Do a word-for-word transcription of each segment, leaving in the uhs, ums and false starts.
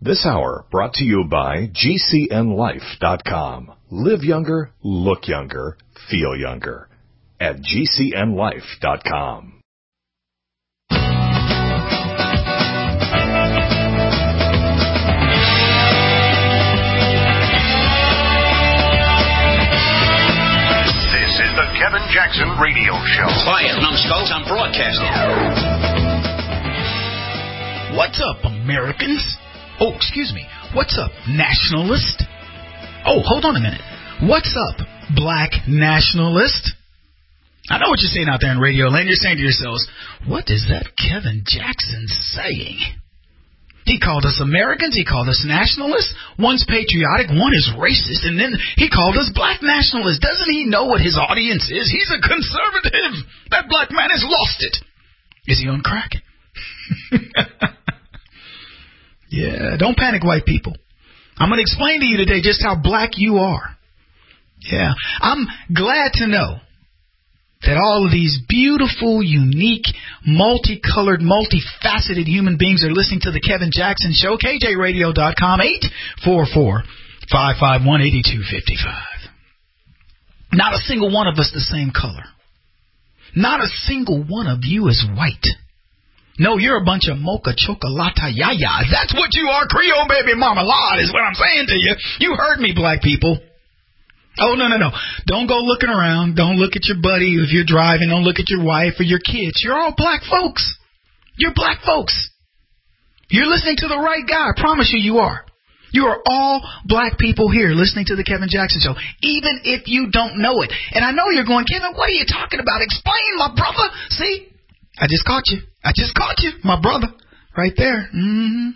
This hour brought to you by G C N life dot com. Live younger, look younger, feel younger. At G C N life dot com. The Kevin Jackson Radio Show. Quiet, numbskulls, I'm broadcasting. What's up, Americans? Oh, excuse me. What's up, nationalist? Oh, hold on a minute. What's up, black nationalist? I know what you're saying out there in radio land. You're saying to yourselves, what is that Kevin Jackson saying? He called us Americans. He called us nationalists. One's patriotic, one is racist, and then he called us black nationalists. Doesn't he know what his audience is? He's a conservative. That black man has lost it. Is he on crack? Yeah, don't panic, white people. I'm going to explain to you today just how black you are. Yeah, I'm glad to know that all of these beautiful, unique, multicolored, multifaceted human beings are listening to the Kevin Jackson Show. K J radio dot com, eight four four, five five one, eight two five five. Not a single one of us the same color. Not a single one of you is white. No, you're a bunch of mocha chocolata yayas. That's what you are. Creole baby marmalade is what I'm saying to you. You heard me, black people. Oh, no, no, no. Don't go looking around. Don't look at your buddy if you're driving. Don't look at your wife or your kids. You're all black folks. You're black folks. You're listening to the right guy. I promise you, you are. You are all black people here listening to the Kevin Jackson Show, even if you don't know it. And I know you're going, Kevin, what are you talking about? Explain, my brother. See, I just caught you. I just caught you, my brother. Right there. Mm-hmm.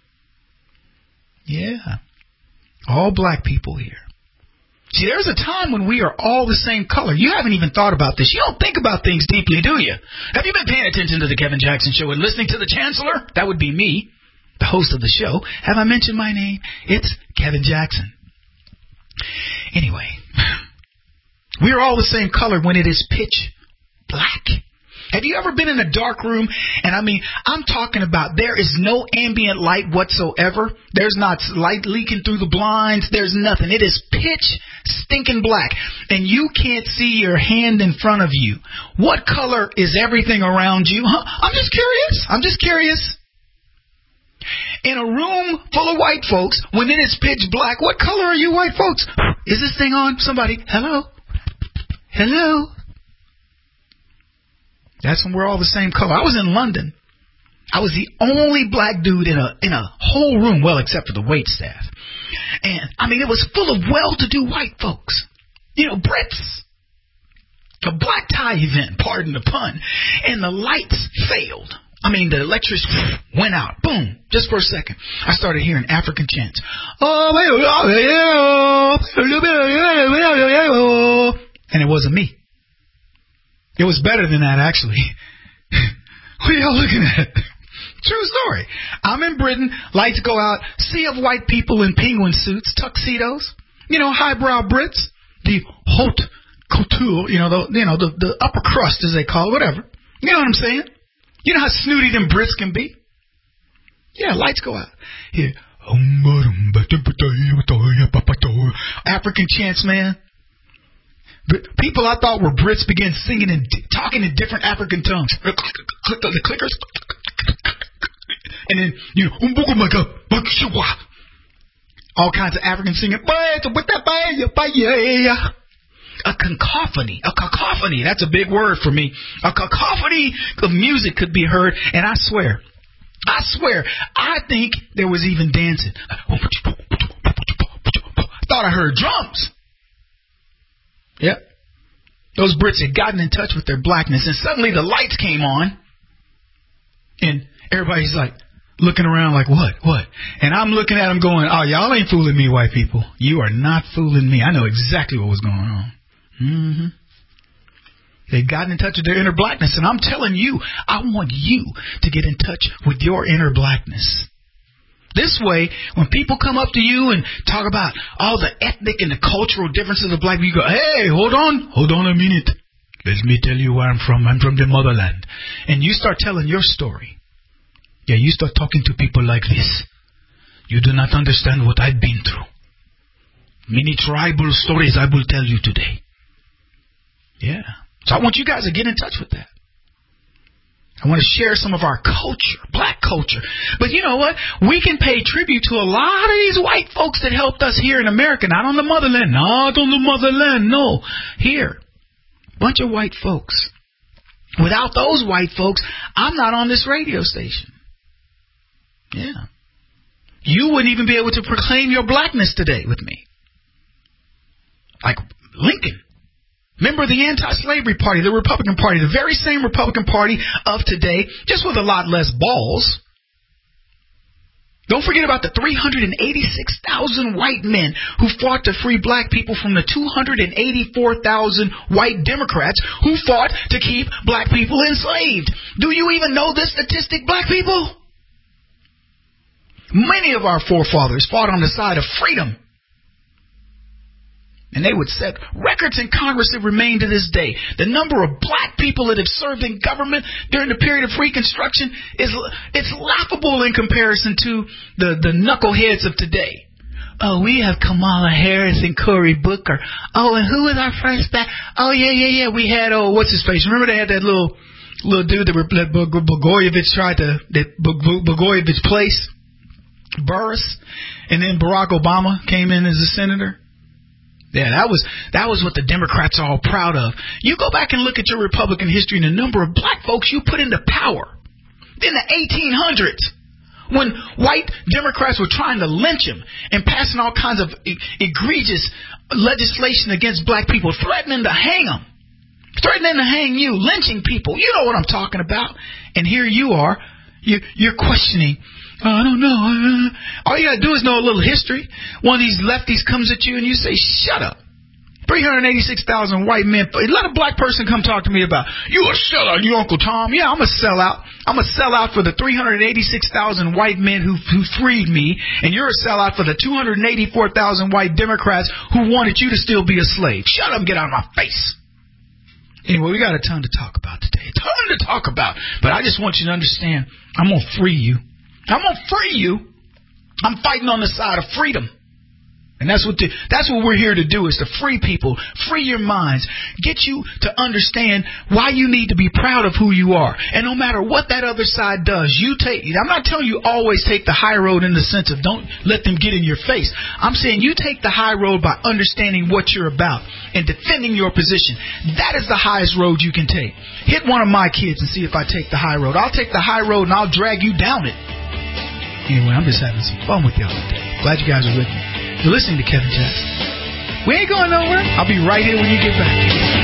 Yeah. All black people here. See, there's a time when we are all the same color. You haven't even thought about this. You don't think about things deeply, do you? Have you been paying attention to the Kevin Jackson Show and listening to the Chancellor? That would be me, the host of the show. Have I mentioned my name? It's Kevin Jackson. Anyway, we are all the same color when it is pitch black. Have you ever been in a dark room? And I mean, I'm talking about there is no ambient light whatsoever. There's not light leaking through the blinds. There's nothing. It is pitch stinking black. And you can't see your hand in front of you. What color is everything around you? Huh? I'm just curious. I'm just curious. In a room full of white folks, when it is pitch black, what color are you white folks? Is this thing on? Somebody, hello? Hello? That's when we're all the same color. I was in London. I was the only black dude in a in a whole room, well, except for the wait staff. And, I mean, it was full of well-to-do white folks. You know, Brits. A black tie event, pardon the pun. And the lights failed. I mean, the electricity went out. Boom. Just for a second. I started hearing African chants. And it wasn't me. It was better than that, actually. What are y'all looking at? True story. I'm in Britain. Lights go out. Sea of white people in penguin suits, tuxedos. You know, highbrow Brits. The haute couture. You know, the you know the, the upper crust, as they call it. Whatever. You know what I'm saying? You know how snooty them Brits can be? Yeah, lights go out. Here. African chants, man. People I thought were Brits began singing and talking in different African tongues. The clickers. And then, you know, all kinds of African singing. A cacophony. A cacophony. That's a big word for me. A cacophony of music could be heard. And I swear, I swear, I think there was even dancing. Thought I heard drums. Yep. Those Brits had gotten in touch with their blackness, and suddenly the lights came on, and everybody's like looking around like, what, what? And I'm looking at them going, oh, y'all ain't fooling me, white people. You are not fooling me. I know exactly what was going on. Mm-hmm. They'd gotten in touch with their inner blackness, and I'm telling you, I want you to get in touch with your inner blackness. This way, when people come up to you and talk about all the ethnic and the cultural differences of black people, you go, hey, hold on, hold on a minute. Let me tell you where I'm from. I'm from the motherland. And you start telling your story. Yeah, you start talking to people like this. You do not understand what I've been through. Many tribal stories I will tell you today. Yeah. So I want you guys to get in touch with that. I want to share some of our culture, black culture. But you know what? We can pay tribute to a lot of these white folks that helped us here in America. Not on the motherland. Not on the motherland. No. Here. Bunch of white folks. Without those white folks, I'm not on this radio station. Yeah. You wouldn't even be able to proclaim your blackness today with me. Like Lincoln. Member of the anti-slavery party, the Republican Party, the very same Republican Party of today, just with a lot less balls. Don't forget about the three hundred eighty-six thousand white men who fought to free black people from the two hundred eighty-four thousand white Democrats who fought to keep black people enslaved. Do you even know this statistic, black people? Many of our forefathers fought on the side of freedom. And they would set records in Congress that remain to this day. The number of black people that have served in government during the period of Reconstruction is it's laughable in comparison to the, the knuckleheads of today. Oh, we have Kamala Harris and Cory Booker. Oh, and who was our first back? Oh, yeah, yeah, yeah. We had, oh, what's his face? Remember they had that little little dude that Blagojevich tried to, that Blagojevich place? Burris. And then Barack Obama came in as a senator. Yeah, that was that was what the Democrats are all proud of. You go back and look at your Republican history and the number of black folks you put into power. In the eighteen hundreds, when white Democrats were trying to lynch him and passing all kinds of e- egregious legislation against black people, threatening to hang them, threatening to hang you, lynching people. You know what I'm talking about. And here you are, you, you're questioning. Oh, I don't know. All you got to do is know a little history. One of these lefties comes at you and you say, shut up. three hundred eighty-six thousand white men. Let a black person come talk to me about, you a sellout, you Uncle Tom. Yeah, I'm a sellout. I'm a sellout for the three hundred eighty-six thousand white men who, who freed me. And you're a sellout for the two hundred eighty-four thousand white Democrats who wanted you to still be a slave. Shut up and get out of my face. Anyway, we got a ton to talk about today. A ton to talk about. But I just want you to understand, I'm going to free you. I'm going to free you. I'm fighting on the side of freedom. And that's what the, that's what we're here to do, is to free people, free your minds, get you to understand why you need to be proud of who you are. And no matter what that other side does, you take, I'm not telling you always take the high road in the sense of don't let them get in your face. I'm saying you take the high road by understanding what you're about and defending your position. That is the highest road you can take. Hit one of my kids and see if I take the high road. I'll take the high road and I'll drag you down it. Anyway, I'm just having some fun with y'all today. Glad you guys are with me. You're listening to Kevin Jackson. We ain't going nowhere. I'll be right here when you get back.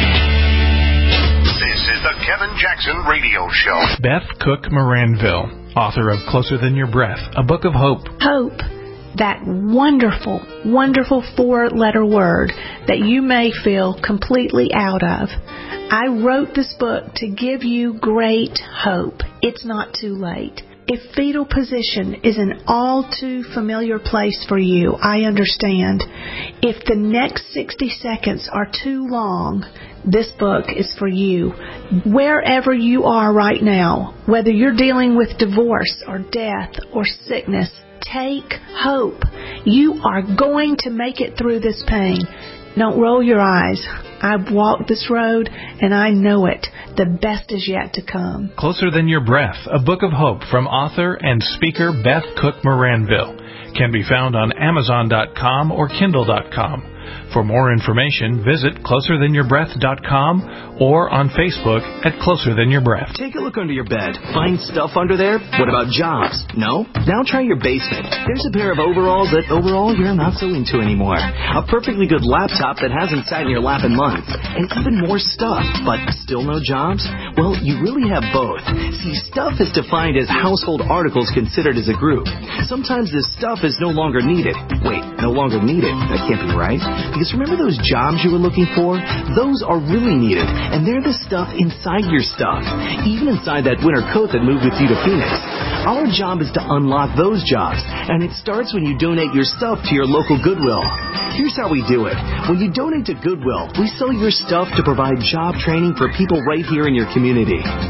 This is the Kevin Jackson Radio Show. Beth Cook Moranville, author of Closer Than Your Breath, a book of hope. Hope, that wonderful, wonderful four-letter word that you may feel completely out of. I wrote this book to give you great hope. It's not too late. If fetal position is an all too familiar place for you, I understand. If the next sixty seconds are too long, this book is for you. Wherever you are right now, whether you're dealing with divorce or death or sickness, take hope. You are going to make it through this pain. Don't roll your eyes. I've walked this road, and I know it. The best is yet to come. Closer Than Your Breath, a book of hope from author and speaker Beth Cook Moranville. Can be found on Amazon dot com or Kindle dot com. For more information, visit closer than your breath dot com or on Facebook at Closer Than Your Breath. Take a look under your bed. Find stuff under there? What about jobs? No? Now try your basement. There's a pair of overalls that overall you're not so into anymore. A perfectly good laptop that hasn't sat in your lap in months. And even more stuff, but still no jobs? Well, you really have both. See, stuff is defined as household articles considered as a group. Sometimes this stuff is no longer needed. Wait, no longer needed? That can't be right. Because remember those jobs you were looking for? Those are really needed, and they're the stuff inside your stuff, even inside that winter coat that moved with you to Phoenix. Our job is to unlock those jobs, and it starts when you donate your stuff to your local Goodwill. Here's how we do it. When you donate to Goodwill, we sell your stuff to provide job training for people right here in your community.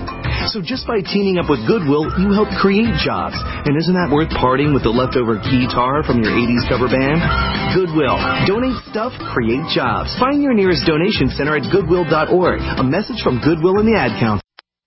So just by teaming up with Goodwill, you help create jobs. And isn't that worth parting with the leftover guitar from your eighties cover band? Goodwill. Donate stuff, create jobs. Find your nearest donation center at goodwill dot org. A message from Goodwill and the Ad Council.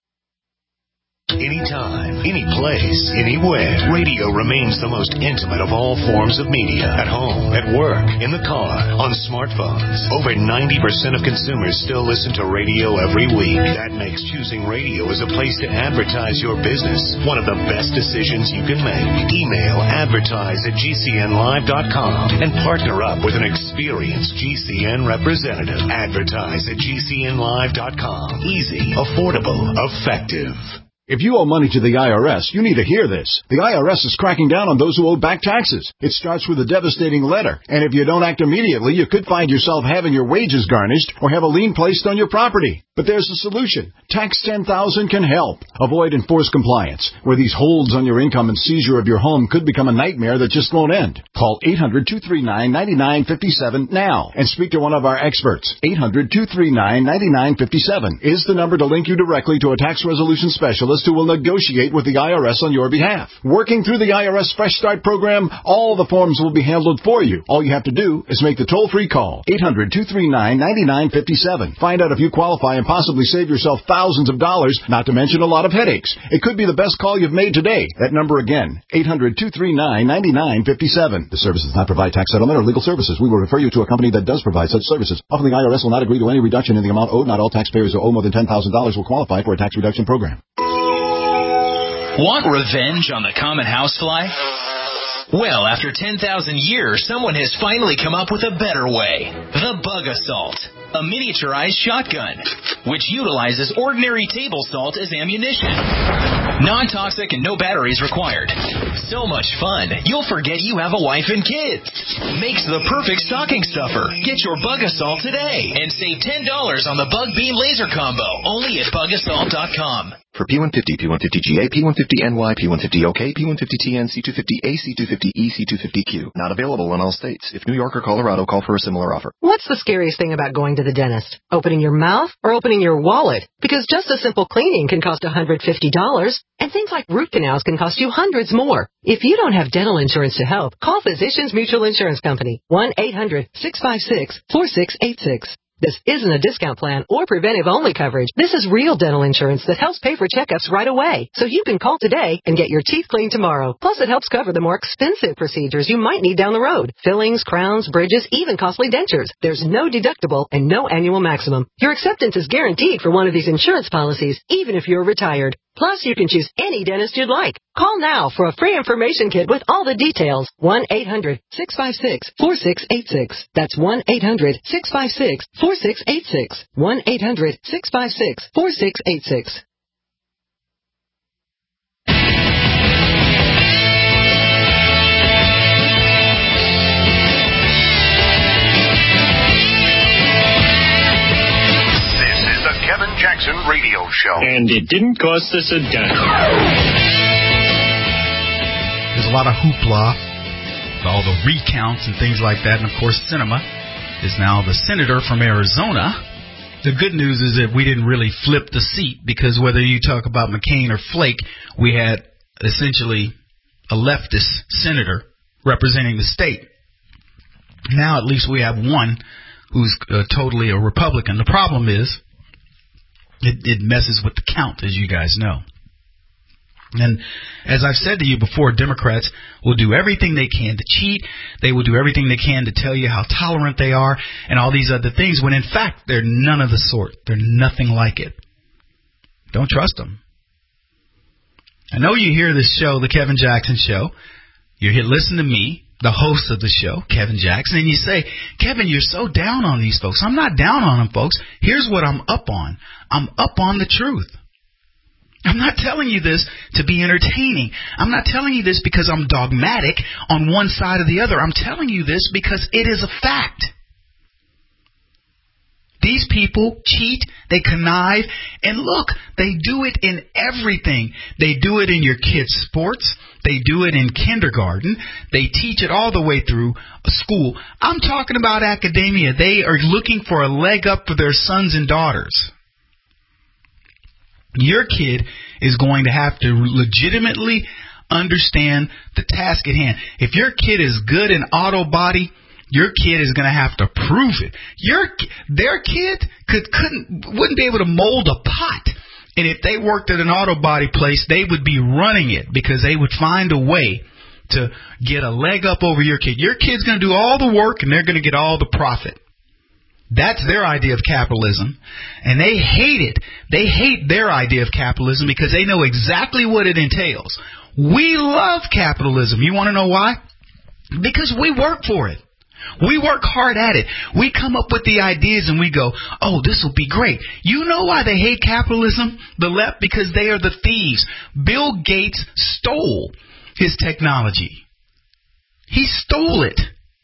Anytime, any place, anywhere. Radio remains the most intimate of all forms of media. At home, at work, in the car, on smartphones. Over ninety percent of consumers still listen to radio every week. That makes choosing radio as a place to advertise your business one of the best decisions you can make. Email advertise at G C N live dot com and partner up with an experienced G C N representative. Advertise at G C N live dot com. Easy, affordable, effective. If you owe money to the I R S, you need to hear this. The I R S is cracking down on those who owe back taxes. It starts with a devastating letter, and if you don't act immediately, you could find yourself having your wages garnished or have a lien placed on your property. But there's a solution. Tax ten thousand can help. Avoid enforced compliance, where these holds on your income and seizure of your home could become a nightmare that just won't end. Call eight hundred, two three nine, nine nine five seven now and speak to one of our experts. eight hundred, two three nine, nine nine five seven is the number to link you directly to a tax resolution specialist who will negotiate with the I R S on your behalf. Working through the I R S Fresh Start program, all the forms will be handled for you. All you have to do is make the toll-free call. eight hundred, two three nine, nine nine five seven. Find out if you qualify and possibly save yourself thousands of dollars, not to mention a lot of headaches. It could be the best call you've made today. That number again, eight hundred, two three nine, nine nine five seven. The service does not provide tax settlement or legal services. We will refer you to a company that does provide such services. Often the I R S will not agree to any reduction in the amount owed. Not all taxpayers who owe more than ten thousand dollars will qualify for a tax reduction program. Want revenge on the common housefly? Well, after ten thousand years, someone has finally come up with a better way. The Bug Assault, a miniaturized shotgun, which utilizes ordinary table salt as ammunition. Non-toxic and no batteries required. So much fun, you'll forget you have a wife and kids. Makes the perfect stocking stuffer. Get your Bug Assault today and save ten dollars on the Bug Beam Laser Combo, only at bug assault dot com. For P one fifty, P one fifty G A, P one fifty N Y, P one fifty O K, P one fifty T N, C two fifty A, C two fifty E, C two fifty Q. Not available in all states. If New York or Colorado, call for a similar offer. What's the scariest thing about going to the dentist? Opening your mouth or opening your wallet? Because just a simple cleaning can cost one hundred fifty dollars, and things like root canals can cost you hundreds more. If you don't have dental insurance to help, call Physicians Mutual Insurance Company, one eight hundred, six five six, four six eight six. This isn't a discount plan or preventive-only coverage. This is real dental insurance that helps pay for checkups right away. So you can call today and get your teeth cleaned tomorrow. Plus, it helps cover the more expensive procedures you might need down the road. Fillings, crowns, bridges, even costly dentures. There's no deductible and no annual maximum. Your acceptance is guaranteed for one of these insurance policies, even if you're retired. Plus, you can choose any dentist you'd like. Call now for a free information kit with all the details. one eight hundred, six five six, four six eight six. That's one eight hundred, six five six, four six eight six. one eight hundred, six five six, four six eight six. Kevin Jackson Radio Show. And it didn't cost us a dime. There's a lot of hoopla, all the recounts and things like that. And, of course, Sinema is now the senator from Arizona. The good news is that we didn't really flip the seat, because whether you talk about McCain or Flake, we had essentially a leftist senator representing the state. Now at least we have one who's uh, totally a Republican. The problem is, It, it messes with the count, as you guys know. And as I've said to you before, Democrats will do everything they can to cheat. They will do everything they can to tell you how tolerant they are and all these other things, when in fact they're none of the sort. They're nothing like it. Don't trust them. I know you hear this show, The Kevin Jackson Show. You hear, listen to me, the host of the show, Kevin Jackson, and you say, Kevin, you're so down on these folks. I'm not down on them, folks. Here's what I'm up on. I'm up on the truth. I'm not telling you this to be entertaining. I'm not telling you this because I'm dogmatic on one side or the other. I'm telling you this because it is a fact. These people cheat, they connive, and look, they do it in everything. They do it in your kids' sports. They do it in kindergarten. They teach it all the way through school. I'm talking about academia. They are looking for a leg up for their sons and daughters. Your kid is going to have to legitimately understand the task at hand. If your kid is good in auto body, your kid is going to have to prove it. Your their kid could couldn't wouldn't be able to mold a pot, and if they worked at an auto body place, they would be running it because they would find a way to get a leg up over your kid. Your kid's going to do all the work, and they're going to get all the profit. That's their idea of capitalism, and they hate it. They hate their idea of capitalism because they know exactly what it entails. We love capitalism. You want to know why? Because we work for it. We work hard at it. We come up with the ideas and we go, oh, this will be great. You know why they hate capitalism, the left? Because they are the thieves. Bill Gates stole his technology. He stole it.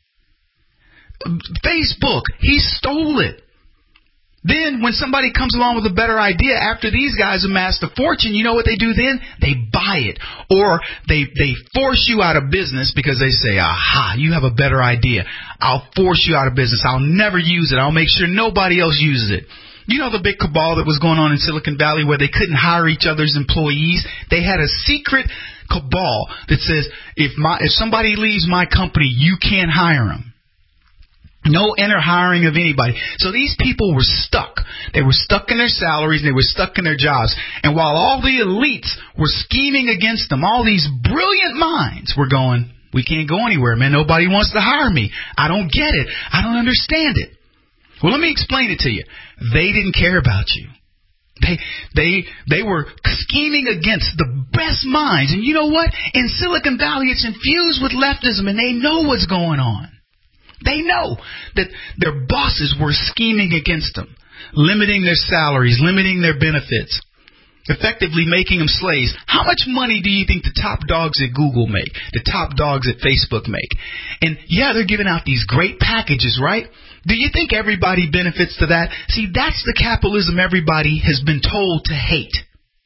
Facebook, he stole it. Then when somebody comes along with a better idea after these guys amassed a fortune, you know what they do then? They buy it. Or they they force you out of business because they say, aha, you have a better idea. I'll force you out of business. I'll never use it. I'll make sure nobody else uses it. You know the big cabal that was going on in Silicon Valley where they couldn't hire each other's employees? They had a secret cabal that says, if my if somebody leaves my company, you can't hire them. No inner hiring of anybody. So these people were stuck. They were stuck in their salaries. They were stuck in their jobs. And while all the elites were scheming against them, all these brilliant minds were going, we can't go anywhere, man. Nobody wants to hire me. I don't get it. I don't understand it. Well, let me explain it to you. They didn't care about you. They they they were scheming against the best minds. And you know what? In Silicon Valley, it's infused with leftism, and they know what's going on. They know that their bosses were scheming against them, limiting their salaries, limiting their benefits, effectively making them slaves. How much money do you think the top dogs at Google make, the top dogs at Facebook make? And yeah, they're giving out these great packages, right? Do you think everybody benefits to that? See, that's the capitalism everybody has been told to hate.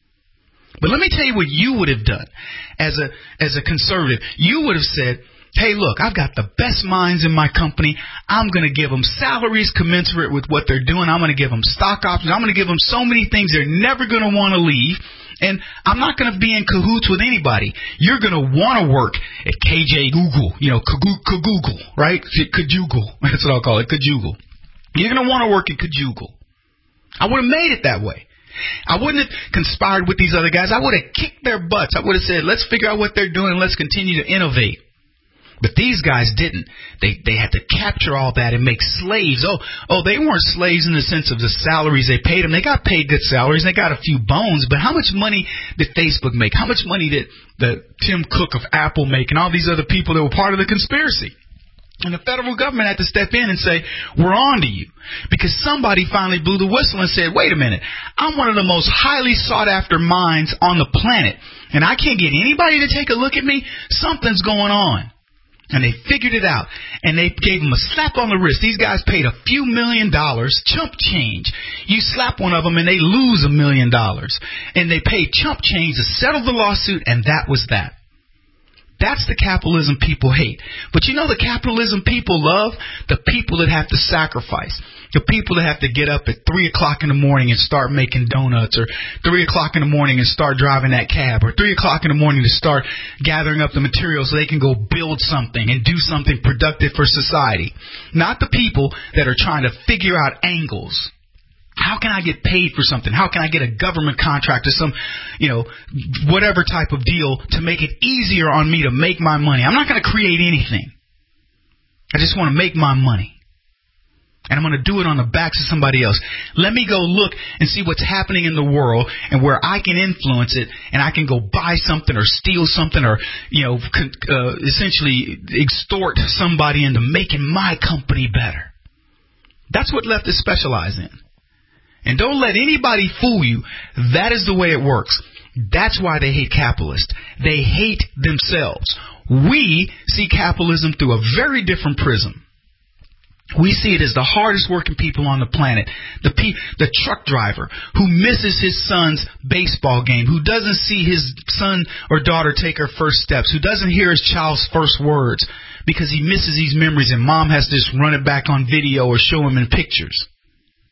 But let me tell you what you would have done as a as a conservative. You would have said, hey, look, I've got the best minds in my company. I'm going to give them salaries commensurate with what they're doing. I'm going to give them stock options. I'm going to give them so many things they're never going to want to leave. And I'm not going to be in cahoots with anybody. You're going to want to work at K J Google, you know, Kagoogle, right? Kajoogle. That's what I'll call it, Kajoogle. You're going to want to work at Kajoogle. I would have made it that way. I wouldn't have conspired with these other guys. I would have kicked their butts. I would have said, let's figure out what they're doing and let's continue to innovate. But these guys didn't. They they had to capture all that and make slaves. Oh, oh, they weren't slaves in the sense of the salaries they paid them. They got paid good salaries. They got a few bones. But how much money did Facebook make? How much money did the Tim Cook of Apple make and all these other people that were part of the conspiracy? And the federal government had to step in and say, we're on to you. Because somebody finally blew the whistle and said, wait a minute, I'm one of the most highly sought after minds on the planet. And I can't get anybody to take a look at me. Something's going on. And they figured it out. And they gave them a slap on the wrist. These guys paid a few million dollars, chump change. You slap one of them and they lose a million dollars. And they paid chump change to settle the lawsuit, and that was that. That's the capitalism people hate. But you know the capitalism people love? The people that have to sacrifice. The people that have to get up at three o'clock in the morning and start making donuts, or three o'clock in the morning and start driving that cab, or three o'clock in the morning to start gathering up the materials so they can go build something and do something productive for society. Not the people that are trying to figure out angles. How can I get paid for something? How can I get a government contract or some, you know, whatever type of deal to make it easier on me to make my money? I'm not going to create anything. I just want to make my money. And I'm going to do it on the backs of somebody else. Let me go look and see what's happening in the world and where I can influence it, and I can go buy something or steal something or, you know, uh, essentially extort somebody into making my company better. That's what leftists specialize in. And don't let anybody fool you. That is the way it works. That's why they hate capitalists. They hate themselves. We see capitalism through a very different prism. We see it as the hardest working people on the planet. The pe- the truck driver who misses his son's baseball game, who doesn't see his son or daughter take her first steps, who doesn't hear his child's first words because he misses these memories and mom has to just run it back on video or show him in pictures.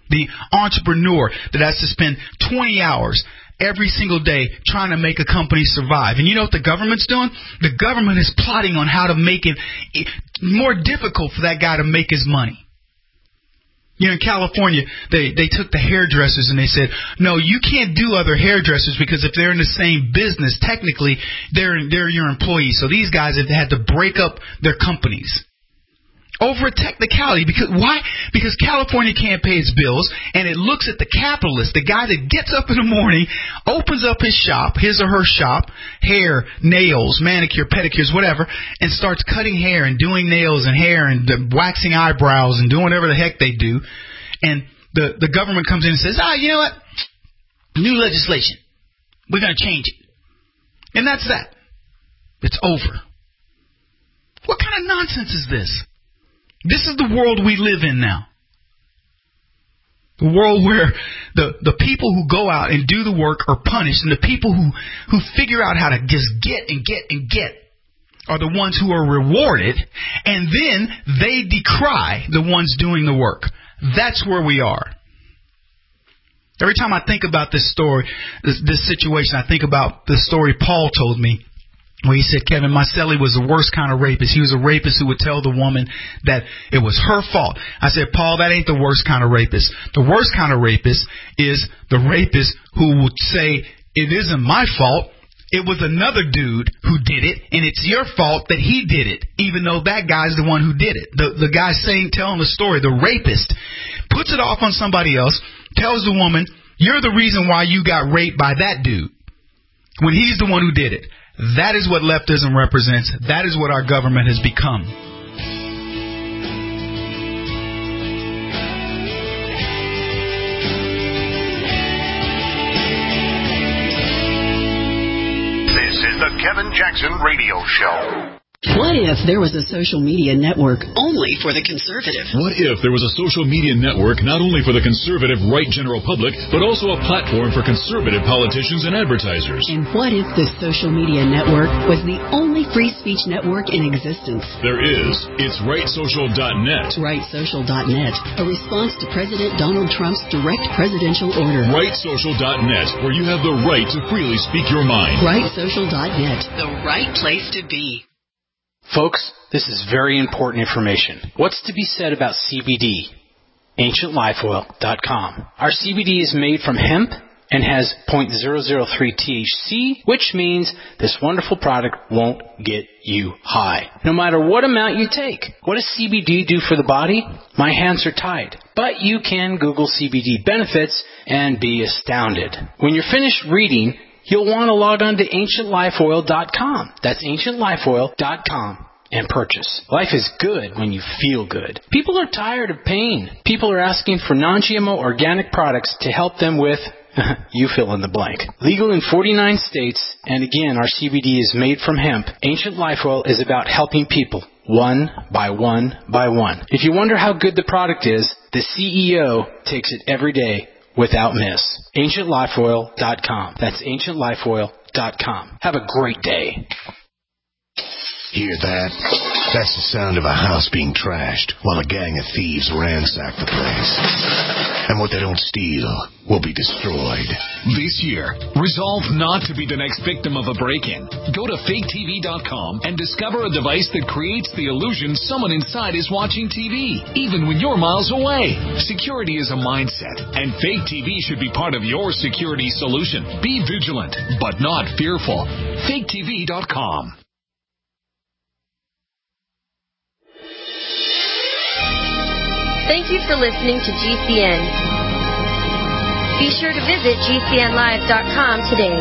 The entrepreneur that has to spend twenty hours every single day trying to make a company survive. And you know what the government's doing? The government is plotting on how to make it more difficult for that guy to make his money. You know, in California, they, they took the hairdressers and they said, no, you can't do other hairdressers because if they're in the same business, technically, they're they're your employees. So these guys have had to break up their companies over a technicality. Because why? Because California can't pay its bills, and it looks at the capitalist, the guy that gets up in the morning, opens up his shop, his or her shop, hair, nails, manicure, pedicures, whatever, and starts cutting hair and doing nails and hair and uh, waxing eyebrows and doing whatever the heck they do. And the, the government comes in and says, ah, you know what? New legislation. We're going to change it. And that's that. It's over. What kind of nonsense is this? This is the world we live in now. The world where the, the people who go out and do the work are punished, and the people who, who figure out how to just get and get and get are the ones who are rewarded, and then they decry the ones doing the work. That's where we are. Every time I think about this story, this, this situation, I think about the story Paul told me. Where he said, Kevin, Marcelli was the worst kind of rapist. He was a rapist who would tell the woman that it was her fault. I said, Paul, that ain't the worst kind of rapist. The worst kind of rapist is the rapist who would say, it isn't my fault. It was another dude who did it, and it's your fault that he did it, even though that guy's the one who did it. The, the guy saying, telling the story, the rapist, puts it off on somebody else, tells the woman, you're the reason why you got raped by that dude, when he's the one who did it. That is what leftism represents. That is what our government has become. This is the Kevin Jackson Radio Show. What if there was a social media network only for the conservative? What if there was a social media network not only for the conservative right general public, but also a platform for conservative politicians and advertisers? And what if this social media network was the only free speech network in existence? There is. It's right social dot net. right social dot net, a response to President Donald Trump's direct presidential order. right social dot net, where you have the right to freely speak your mind. right social dot net, the right place to be. Folks, this is very important information. What's to be said about C B D? ancient life oil dot com. Our C B D is made from hemp and has zero point zero zero three T H C, which means this wonderful product won't get you high, no matter what amount you take. What does C B D do for the body? My hands are tied. But you can Google C B D benefits and be astounded. When you're finished reading, you'll want to log on to ancient life oil dot com. That's ancient life oil dot com and purchase. Life is good when you feel good. People are tired of pain. People are asking for non G M O organic products to help them with, you fill in the blank. Legal in forty-nine states, and again, our C B D is made from hemp. Ancient Life Oil is about helping people, one by one by one. If you wonder how good the product is, the C E O takes it every day without miss. ancient life oil dot com. That's ancient life oil dot com. Have a great day. Hear that? That's the sound of a house being trashed while a gang of thieves ransack the place. And what they don't steal will be destroyed. This year, resolve not to be the next victim of a break-in. Go to fake T V dot com and discover a device that creates the illusion someone inside is watching T V, even when you're miles away. Security is a mindset, and Fake T V should be part of your security solution. Be vigilant, but not fearful. fake T V dot com. Thank you for listening to G C N. Be sure to visit G C N live dot com today.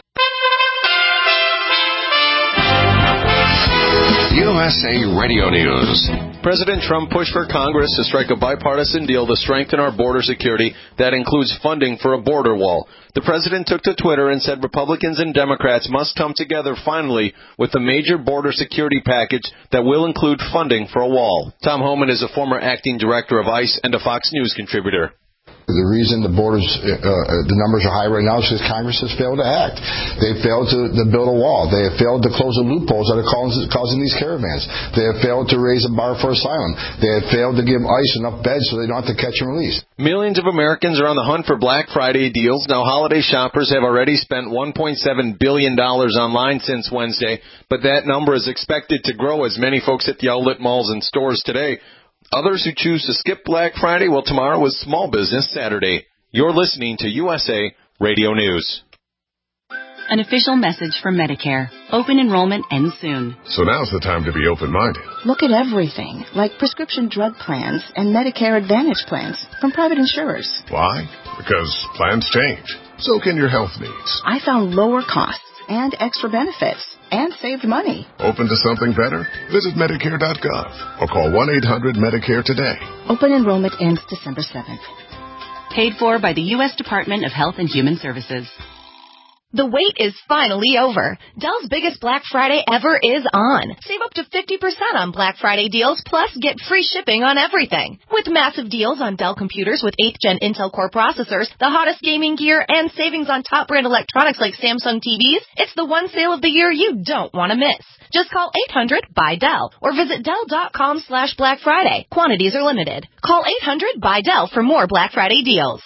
U S A Radio News. President Trump pushed for Congress to strike a bipartisan deal to strengthen our border security that includes funding for a border wall. The president took to Twitter and said Republicans and Democrats must come together finally with a major border security package that will include funding for a wall. Tom Homan is a former acting director of ICE and a Fox News contributor. The reason the borders, uh, uh, the numbers are high right now is because Congress has failed to act. They failed to, to build a wall. They have failed to close the loopholes that are causing, causing these caravans. They have failed to raise a bar for asylum. They have failed to give ICE enough beds so they don't have to catch and release. Millions of Americans are on the hunt for Black Friday deals. Now, holiday shoppers have already spent one point seven billion dollars online since Wednesday, but that number is expected to grow as many folks hit the outlet malls and stores today. Others who choose to skip Black Friday, well, tomorrow is Small Business Saturday. You're listening to U S A Radio News. An official message from Medicare. Open enrollment ends soon. So now's the time to be open-minded. Look at everything, like prescription drug plans and Medicare Advantage plans from private insurers. Why? Because plans change. So can your health needs. I found lower costs and extra benefits and saved money. Open to something better? Visit Medicare dot gov or call one eight hundred Medicare today. Open enrollment ends December seventh. Paid for by the U S Department of Health and Human Services. The wait is finally over. Dell's biggest Black Friday ever is on. Save up to fifty percent on Black Friday deals, plus get free shipping on everything. With massive deals on Dell computers with eighth gen Intel Core processors, the hottest gaming gear, and savings on top brand electronics like Samsung T Vs, it's the one sale of the year you don't want to miss. Just call eight hundred buy Dell or visit Dell dot com slash Black Friday. Quantities are limited. Call eight hundred buy Dell for more Black Friday deals.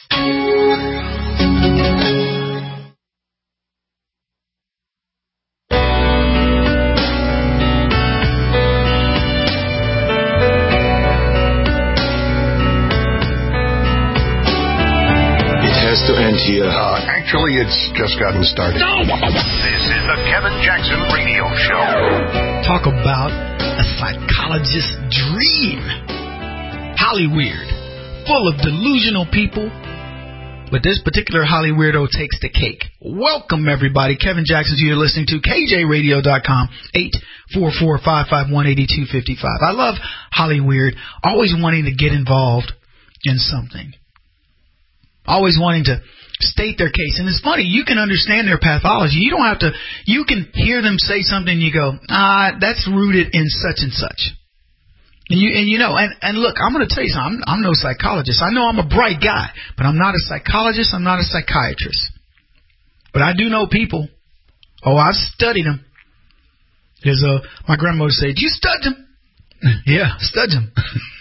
To end here. Uh, actually, it's just gotten started. No! This is the Kevin Jackson Radio Show. Talk about a psychologist's dream. Holly Weird, full of delusional people. But this particular Holly Weirdo takes the cake. Welcome, everybody. Kevin Jackson, you're listening to K J radio dot com, eight four four, five five one, eight two five five. I love Holly Weird, always wanting to get involved in something. Always wanting to state their case. And it's funny, you can understand their pathology. You don't have to, you can hear them say something and you go, ah, that's rooted in such and such. And you, and you know, and, and look, I'm going to tell you something. I'm, I'm no psychologist. I know I'm a bright guy, but I'm not a psychologist. I'm not a psychiatrist. But I do know people. Oh, I've studied them. There's a, my grandmother would say, do you study them? Yeah, studied them.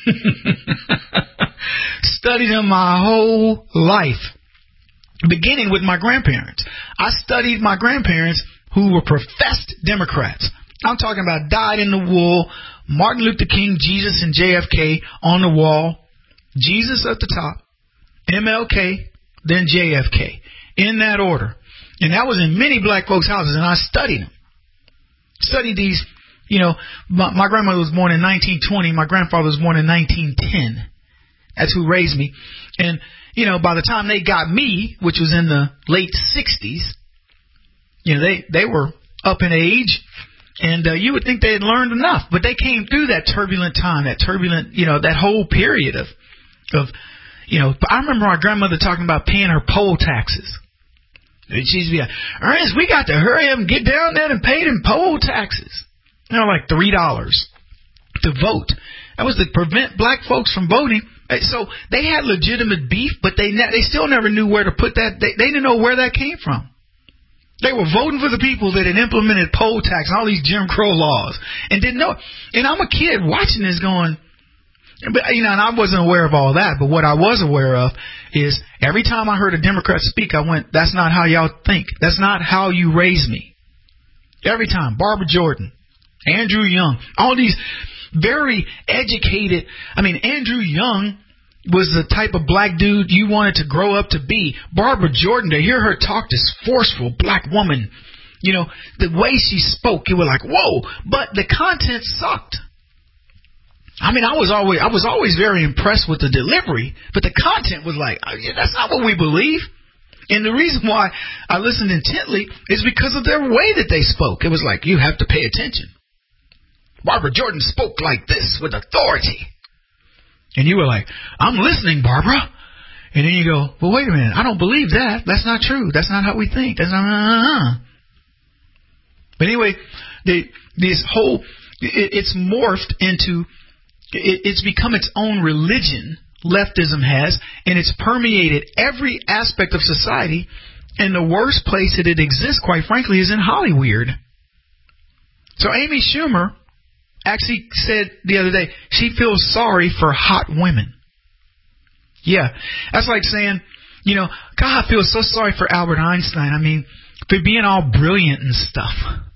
Studied them my whole life, beginning with my grandparents. I studied my grandparents who were professed Democrats. I'm talking about dyed in the wool, Martin Luther King, Jesus, and J F K on the wall. Jesus at the top, M L K, then J F K, in that order. And that was in many black folks' houses, and I studied them. Studied these. You know, my, my grandmother was born in nineteen twenty. My grandfather was born in nineteen ten. That's who raised me. And, you know, by the time they got me, which was in the late sixties, you know, they, they were up in age. And uh, you would think they had learned enough. But they came through that turbulent time, that turbulent, you know, that whole period of, of you know, I remember my grandmother talking about paying her poll taxes. She'd be like, Ernest, we got to hurry up and get down there and pay them poll taxes. You know, like three dollars to vote. That was to prevent black folks from voting. So they had legitimate beef, but they ne- they still never knew where to put that. They, they didn't know where that came from. They were voting for the people that had implemented poll tax and all these Jim Crow laws and didn't know it. And I'm a kid watching this going, but, you know, and I wasn't aware of all that. But what I was aware of is every time I heard a Democrat speak, I went, that's not how y'all think. That's not how you raise me. Every time. Barbara Jordan. Andrew Young, all these very educated. I mean, Andrew Young was the type of black dude you wanted to grow up to be. Barbara Jordan, to hear her talk, this forceful black woman, you know, the way she spoke, you were like, whoa, but the content sucked. I mean, I was always, I was always very impressed with the delivery, but the content was like, oh, yeah, that's not what we believe. And the reason why I listened intently is because of their way that they spoke. It was like, you have to pay attention. Barbara Jordan spoke like this with authority. And you were like, I'm listening, Barbara. And then you go, well, wait a minute. I don't believe that. That's not true. That's not how we think. That's not. Uh-huh. But anyway, the, this whole, it, it's morphed into, it, it's become its own religion leftism has, and it's permeated every aspect of society. And the worst place that it exists, quite frankly, is in Hollywood. So Amy Schumer actually said the other day she feels sorry for hot women. Yeah, that's like saying, you know, God, I feel so sorry for Albert Einstein. I mean, for being all brilliant and stuff.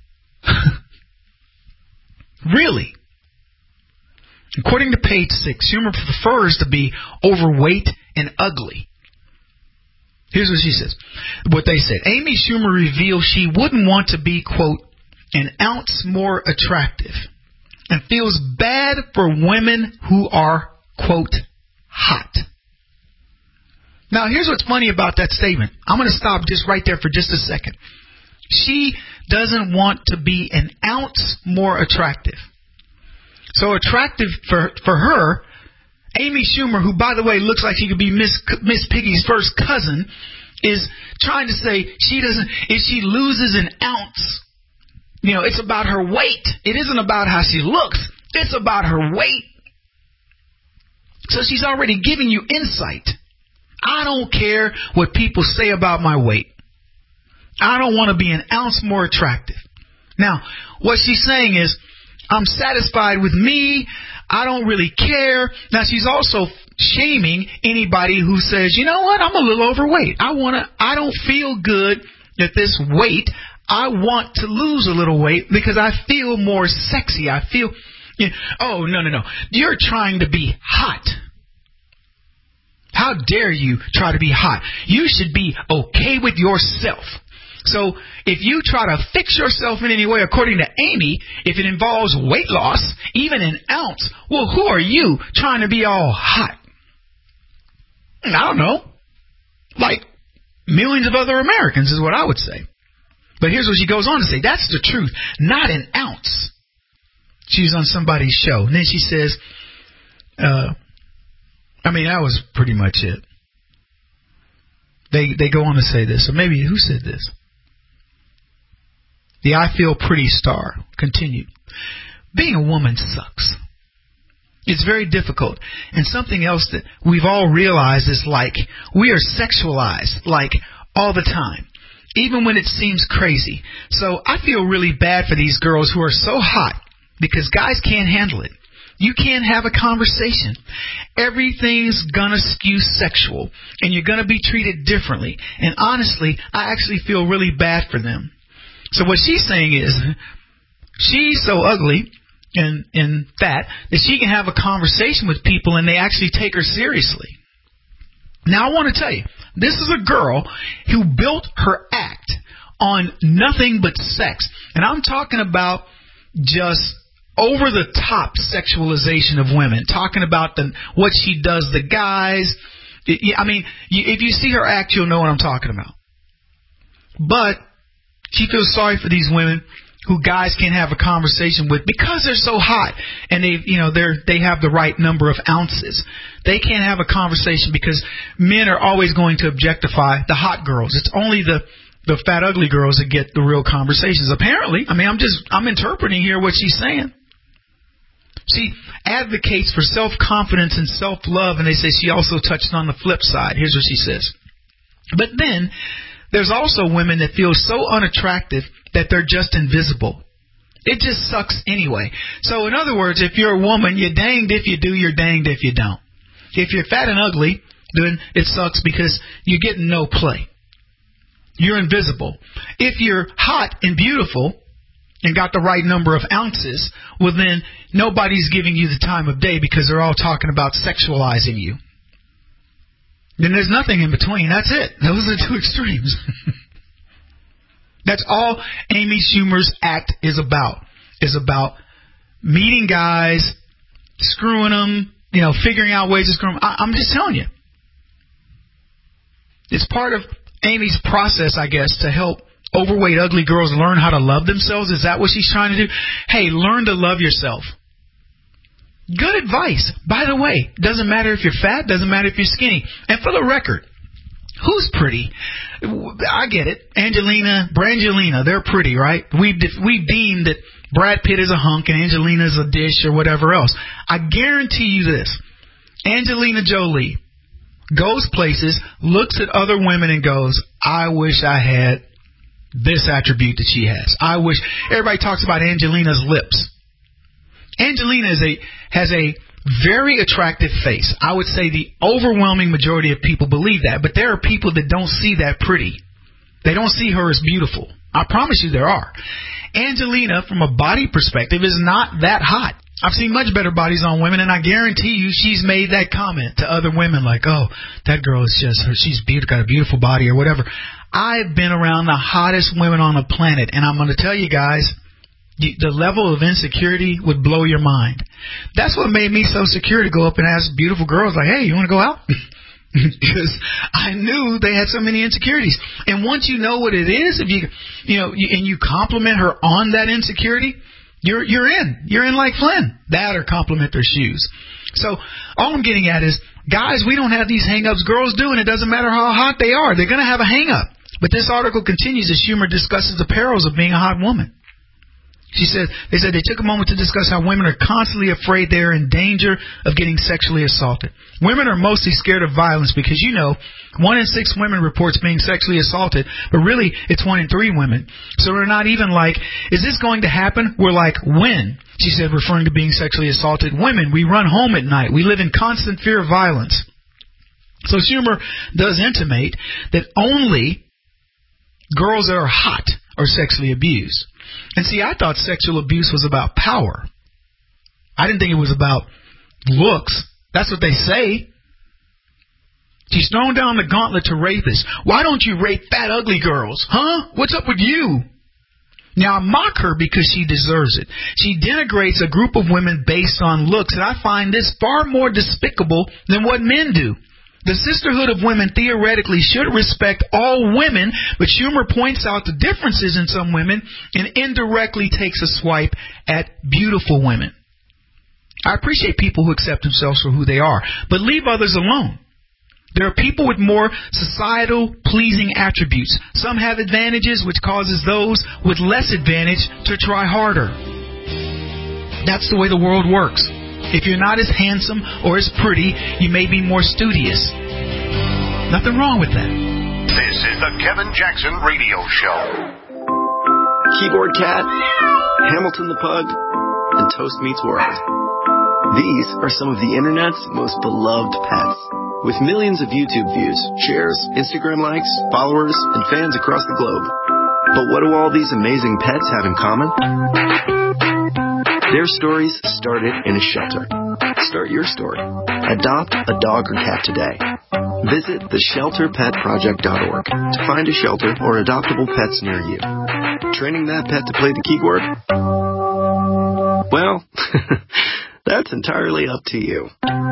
Really? According to page six, Schumer prefers to be overweight and ugly. Here's what she says. What they said. Amy Schumer revealed she wouldn't want to be, quote, an ounce more attractive and feels bad for women who are, quote, hot. Now, here's what's funny about that statement. I'm going to stop just right there for just a second. She doesn't want to be an ounce more attractive. So attractive for, for her, Amy Schumer, who, by the way, looks like she could be Miss Miss Piggy's first cousin, is trying to say she doesn't, if she loses an ounce, you know, it's about her weight. It isn't about how she looks. It's about her weight. So she's already giving you insight. I don't care what people say about my weight. I don't want to be an ounce more attractive. Now, what she's saying is, I'm satisfied with me. I don't really care. Now, she's also shaming anybody who says, you know what, I'm a little overweight. I want to, I don't feel good at this weight. I want to lose a little weight because I feel more sexy. I feel, you know, oh, no, no, no. You're trying to be hot. How dare you try to be hot? You should be okay with yourself. So if you try to fix yourself in any way, according to Amy, if it involves weight loss, even an ounce, well, who are you trying to be all hot? I don't know. Like millions of other Americans is what I would say. But here's what she goes on to say. That's the truth. Not an ounce. She's on somebody's show. And then she says, uh, I mean, that was pretty much it. They they go on to say this. Or maybe, who said this? The I Feel Pretty star continued. Being a woman sucks. It's very difficult. And something else that we've all realized is like we are sexualized like all the time, even when it seems crazy. So I feel really bad for these girls who are so hot because guys can't handle it. You can't have a conversation. Everything's gonna skew sexual and you're gonna be treated differently. And honestly, I actually feel really bad for them. So what she's saying is she's so ugly and, and fat that she can have a conversation with people and they actually take her seriously. Now, I want to tell you, this is a girl who built her act on nothing but sex. And I'm talking about just over-the-top sexualization of women, talking about the what she does to guys. I mean, if you see her act, you'll know what I'm talking about. But she feels sorry for these women who guys can't have a conversation with because they're so hot and they, you know, they're they have the right number of ounces. They can't have a conversation because men are always going to objectify the hot girls. It's only the the fat, ugly girls that get the real conversations. Apparently, I mean, I'm just I'm interpreting here what she's saying. She advocates for self-confidence and self-love, and they say she also touched on the flip side. Here's what she says. But then there's also women that feel so unattractive that they're just invisible. It just sucks anyway. So in other words, if you're a woman, you're danged if you do, you're danged if you don't. If you're fat and ugly, then it sucks because you're getting no play. You're invisible. If you're hot and beautiful and got the right number of ounces, well then nobody's giving you the time of day because they're all talking about sexualizing you. Then there's nothing in between. That's it. Those are the two extremes. That's all Amy Schumer's act is about. Is about meeting guys, screwing them, you know, figuring out ways to screw them. I, I'm just telling you. It's part of Amy's process, I guess, to help overweight, ugly girls learn how to love themselves. Is that what she's trying to do? Hey, learn to love yourself. Good advice. By the way, doesn't matter if you're fat, doesn't matter if you're skinny. And for the record, who's pretty? I get it. Angelina, Brangelina, they're pretty, right? We've, we've deemed that Brad Pitt is a hunk and Angelina's a dish or whatever else. I guarantee you this. Angelina Jolie goes places, looks at other women and goes, I wish I had this attribute that she has. I wish. Everybody talks about Angelina's lips. Angelina is a has a very attractive face. I would say the overwhelming majority of people believe that, but there are people that don't see that pretty. They don't see her as beautiful. I promise you there are. Angelina, from a body perspective, is not that hot. I've seen much better bodies on women, and I guarantee you she's made that comment to other women like, oh, that girl is just, she's beautiful, got a beautiful body or whatever. I've been around the hottest women on the planet, and I'm going to tell you guys, the level of insecurity would blow your mind. That's what made me so secure to go up and ask beautiful girls like, hey, you want to go out? Because I knew they had so many insecurities. And once you know what it is, if you, you know, you, and you compliment her on that insecurity, you're you're in. You're in like Flynn. That or compliment their shoes. So all I'm getting at is, guys, we don't have these hang-ups. Girls do, and it doesn't matter how hot they are. They're going to have a hang-up. But this article continues as Schumer discusses the perils of being a hot woman. She said, they said they took a moment to discuss how women are constantly afraid they're in danger of getting sexually assaulted. Women are mostly scared of violence because, you know, one in six women reports being sexually assaulted, but really it's one in three women. So we're not even like, is this going to happen? We're like, when? She said, referring to being sexually assaulted. Women, we run home at night. We live in constant fear of violence. So Schumer does intimate that only girls that are hot are sexually abused. And see, I thought sexual abuse was about power. I didn't think it was about looks. That's what they say. She's thrown down the gauntlet to rapists. Why don't you rape fat, ugly girls? Huh? What's up with you? Now, I mock her because she deserves it. She denigrates a group of women based on looks, and I find this far more despicable than what men do. The sisterhood of women theoretically should respect all women, but Schumer points out the differences in some women and indirectly takes a swipe at beautiful women. I appreciate people who accept themselves for who they are, but leave others alone. There are people with more societal pleasing attributes. Some have advantages, which causes those with less advantage to try harder. That's the way the world works. If you're not as handsome or as pretty, you may be more studious. Nothing wrong with that. This is the Kevin Jackson Radio Show. Keyboard Cat, Hamilton the Pug, and Toast Meets World. These are some of the internet's most beloved pets. With millions of YouTube views, shares, Instagram likes, followers, and fans across the globe. But what do all these amazing pets have in common? Their stories started in a shelter. Start your story. Adopt a dog or cat today. Visit the shelter pet project dot org to find a shelter or adoptable pets near you. Training that pet to play the keyboard? Well, that's entirely up to you.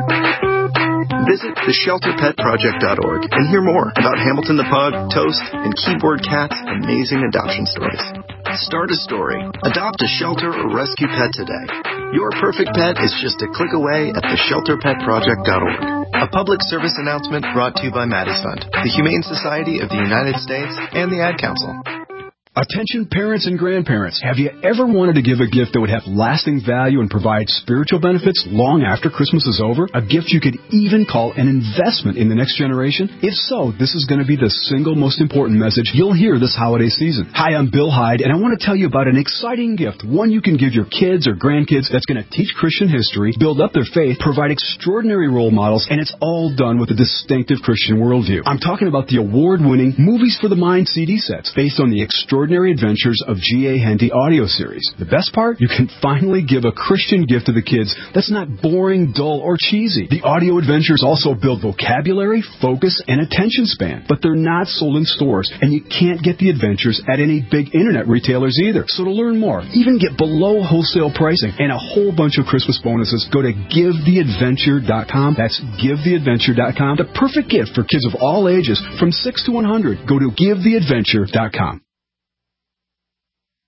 Visit the shelter pet project dot org and hear more about Hamilton the Pug, Toast, and Keyboard Cat's amazing adoption stories. Start a story, adopt a shelter or rescue pet today. Your perfect pet is just a click away at the shelter pet project dot org. A public service announcement brought to you by Maddie's Fund, the Humane Society of the United States, and the Ad Council. Attention parents and grandparents, have you ever wanted to give a gift that would have lasting value and provide spiritual benefits long after Christmas is over? A gift you could even call an investment in the next generation? If so, this is going to be the single most important message you'll hear this holiday season. Hi, I'm Bill Hyde, and I want to tell you about an exciting gift, one you can give your kids or grandkids that's going to teach Christian history, build up their faith, provide extraordinary role models, and it's all done with a distinctive Christian worldview. I'm talking about the award-winning Movies for the Mind C D sets, based on the extraordinary Extraordinary Adventures of G A. Henty audio series. The best part? You can finally give a Christian gift to the kids that's not boring, dull, or cheesy. The audio adventures also build vocabulary, focus, and attention span. But they're not sold in stores, and you can't get the adventures at any big internet retailers either. So to learn more, even get below wholesale pricing and a whole bunch of Christmas bonuses, go to give the adventure dot com. That's give the adventure dot com. The perfect gift for kids of all ages from six to one hundred. Go to give the adventure dot com.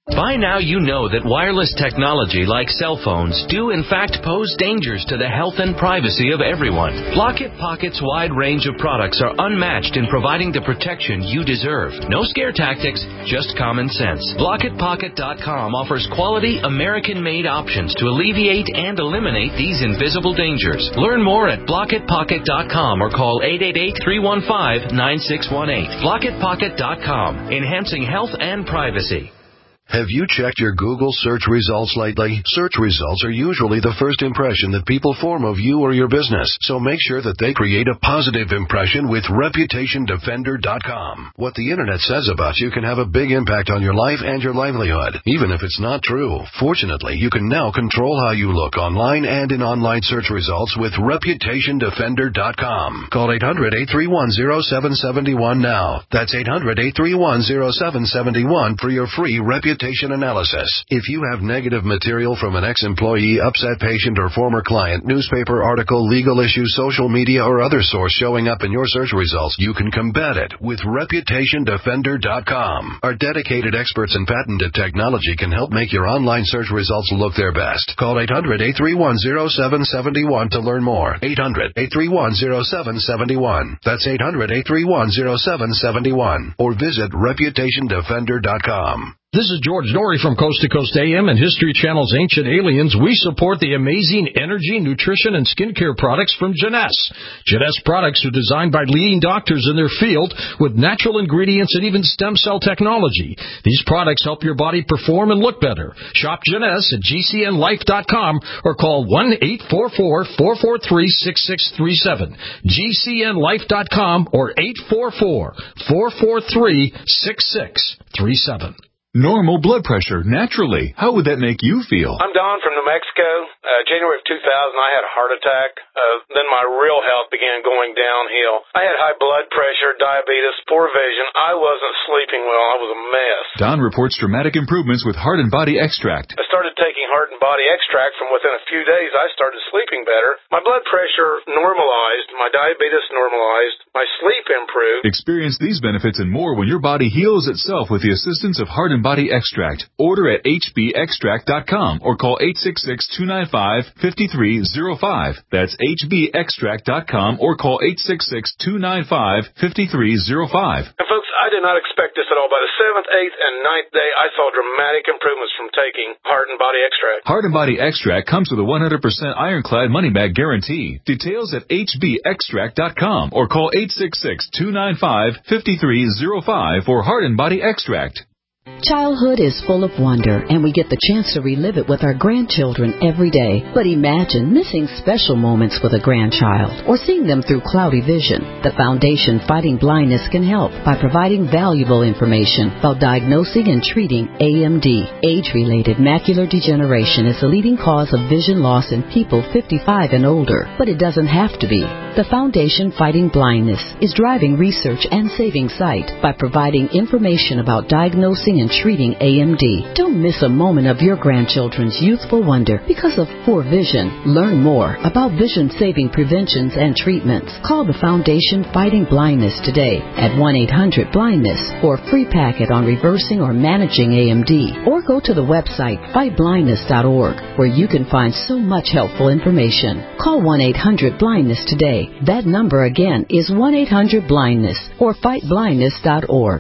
By now you know that wireless technology like cell phones do in fact pose dangers to the health and privacy of everyone. Blockit Pocket's wide range of products are unmatched in providing the protection you deserve. No scare tactics, just common sense. Blockit Pocket dot com offers quality American-made options to alleviate and eliminate these invisible dangers. Learn more at Blockit Pocket dot com or call eight eight eight, three one five, nine six one eight. Blockit Pocket dot com, enhancing health and privacy. Have you checked your Google search results lately? Search results are usually the first impression that people form of you or your business, so make sure that they create a positive impression with Reputation Defender dot com. What the Internet says about you can have a big impact on your life and your livelihood, even if it's not true. Fortunately, you can now control how you look online and in online search results with Reputation Defender dot com. Call eight hundred, eight three one, zero seven seven one now. That's eight hundred, eight three one, zero seven seven one for your free Reputation analysis. If you have negative material from an ex-employee, upset patient, or former client, newspaper article, legal issue, social media, or other source showing up in your search results, you can combat it with Reputation Defender dot com. Our dedicated experts in patented technology can help make your online search results look their best. Call eight hundred, eight three one, zero seven seven one to learn more. eight hundred, eight three one, zero seven seven one. That's eight hundred, eight three one, zero seven seven one. Or visit Reputation Defender dot com. This is George Norrie from Coast to Coast A M and History Channel's Ancient Aliens. We support the amazing energy, nutrition, and skincare products from Jeunesse. Jeunesse products are designed by leading doctors in their field with natural ingredients and even stem cell technology. These products help your body perform and look better. Shop Jeunesse at G C N life dot com or call one eight four four, four four three, six six three seven. G C N life dot com or eight four four, four four three, six six three seven. Normal blood pressure, naturally. How would that make you feel? I'm Don from New Mexico. Uh, January of two thousand, I had a heart attack. Uh, then my real health began going downhill. I had high blood pressure, diabetes, poor vision. I wasn't sleeping well. I was a mess. Don reports dramatic improvements with Heart and Body Extract. I started taking Heart and Body Extract. From within a few days, I started sleeping better. My blood pressure normalized. My diabetes normalized. My sleep improved. Experience these benefits and more when your body heals itself with the assistance of Heart and Body Extract. Order at H B extract dot com or call eight six six, two nine five, five three zero five. That's H B extract dot com or call eight six six, two nine five, five three zero five. And folks, I did not expect this at all. By the seventh, eighth, and ninth day, I saw dramatic improvements from taking Heart and Body Extract. Heart and Body Extract comes with a one hundred percent ironclad money-back guarantee. Details at H B extract dot com or call eight six six, two nine five, five three zero five for Heart and Body Extract. Childhood is full of wonder, and we get the chance to relive it with our grandchildren every day. But imagine missing special moments with a grandchild or seeing them through cloudy vision. The Foundation Fighting Blindness can help by providing valuable information about diagnosing and treating A M D. Age-related macular degeneration is the leading cause of vision loss in people fifty-five and older, but it doesn't have to be. The Foundation Fighting Blindness is driving research and saving sight by providing information about diagnosing and treating A M D. Don't miss a moment of your grandchildren's youthful wonder because of poor vision. Learn more about vision-saving preventions and treatments. Call the Foundation Fighting Blindness today at one eight hundred blindness for a free packet on reversing or managing A M D. Or go to the website fight blindness dot org where you can find so much helpful information. Call one eight hundred blindness today. That number again is one eight hundred blindness or fight blindness dot org.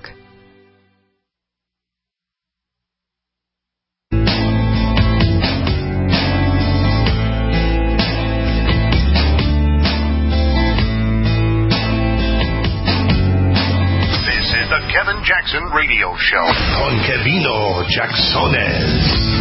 Kevin Jackson Radio Show con Kevino Jacksones.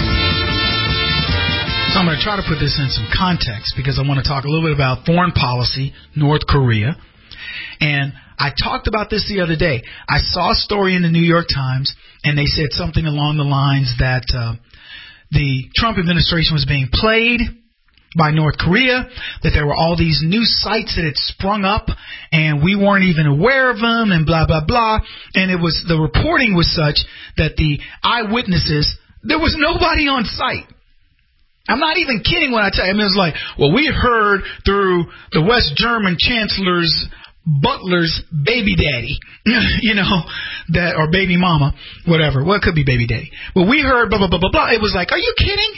So I'm going to try to put this in some context because I want to talk a little bit about foreign policy, North Korea. And I talked about this the other day. I saw a story in the New York Times, and they said something along the lines that uh, the Trump administration was being played by North Korea, that there were all these new sites that had sprung up and we weren't even aware of them and blah, blah, blah. And it was, the reporting was such that the eyewitnesses, there was nobody on site. I'm not even kidding when I tell you. I mean, it was like, well, we heard through the West German chancellor's Butler's baby daddy, you know, that, or baby mama, whatever. Well, it could be baby daddy. But we heard blah, blah, blah, blah, blah. It was like, are you kidding?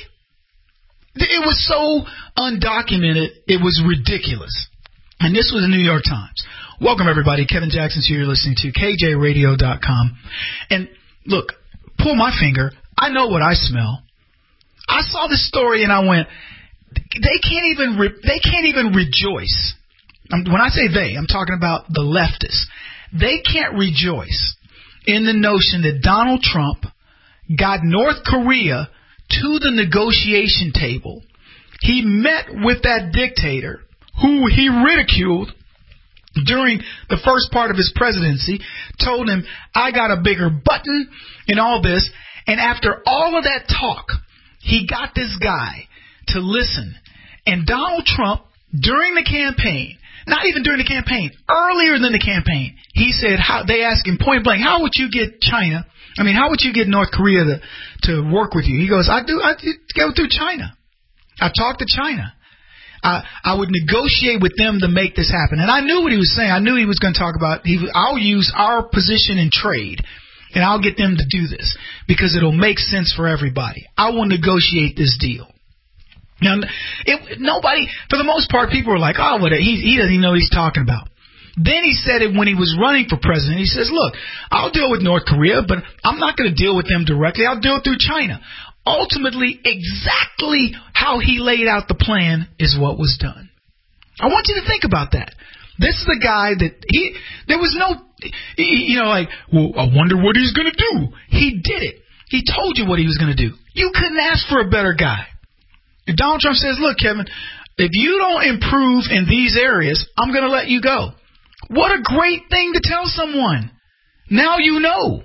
It was so undocumented. It was ridiculous. And this was the New York Times. Welcome, everybody. Kevin Jackson's here. You're listening to K J radio dot com. And look, pull my finger. I know what I smell. I saw this story and I went, they can't even, re- they can't even rejoice. When I say they, I'm talking about the leftists. They can't rejoice in the notion that Donald Trump got North Korea to the negotiation table. He met with that dictator who he ridiculed during the first part of his presidency, told him, I got a bigger button and all this. And after all of that talk, he got this guy to listen. And Donald Trump, during the campaign, not even during the campaign, earlier than the campaign, he said, how, they asked him point blank, how would you get China, I mean, how would you get North Korea to, to work with you? He goes, I do, I do, go through China. I talked to China. I, I would negotiate with them to make this happen. And I knew what he was saying. I knew he was going to talk about, he, I'll use our position in trade, and I'll get them to do this because it'll make sense for everybody. I will negotiate this deal. Now, it, nobody, for the most part, people were like, oh, what, he, he doesn't even know what he's talking about. Then he said it when he was running for president. He says, look, I'll deal with North Korea, but I'm not going to deal with them directly. I'll deal through China. Ultimately, exactly how he laid out the plan is what was done. I want you to think about that. This is the guy that he, there was no, you know, like, well, I wonder what he's going to do. He did it. He told you what he was going to do. You couldn't ask for a better guy. If Donald Trump says, look, Kevin, if you don't improve in these areas, I'm going to let you go. What a great thing to tell someone. Now you know.